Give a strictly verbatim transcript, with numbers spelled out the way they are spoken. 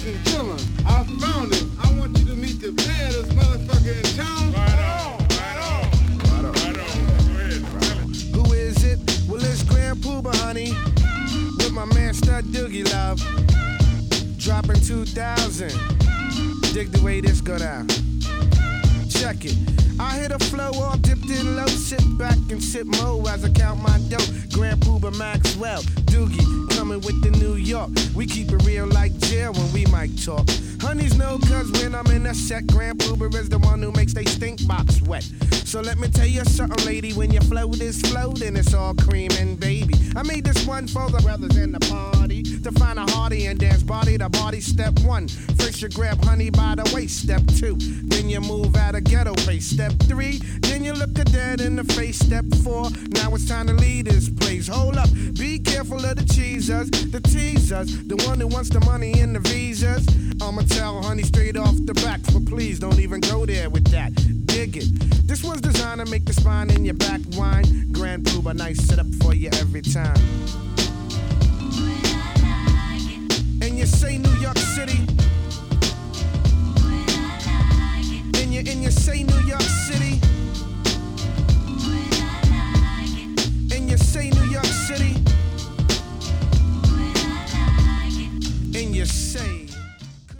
Operation Killer. I found it. I want you to meet the baddest motherfucker in town. Right on, right on, right on, right on. Go ahead, right on. Who is it? Well, it's Grand Pooba, honey. With my man Stud Doogie Love. Dropping two thousand. Dig the way this go down. Check it. I hit a flow all dipped in low. Sit back and sip mo as I count my dough. Grand Pooba Maxwell, Doogie, coming with the New York. We keep it real like jail when we might talk. Honeys know cause when I'm in a set, Grand Pooba is the one who makes they stink box wet. So let me tell you something, lady, when your flow is floating, it's all cream and baby. I made this one for the brothers in the party to find a hearty and dance body to body. Step one, first you grab honey by the waist. Step two, then you move out of ghetto face. Step three, then you look a dead in the face. Step four, now it's time to leave this place. Hold up, be careful of the cheesers, the teasers, the one who wants the money and the visas. I'ma tell honey straight off the back, but please don't even go there with that. Dig it. This one's designed to make the spine in your back whine. Grand Pooba, nice setup for you every time. And you say New York City. And you, and you say New York City.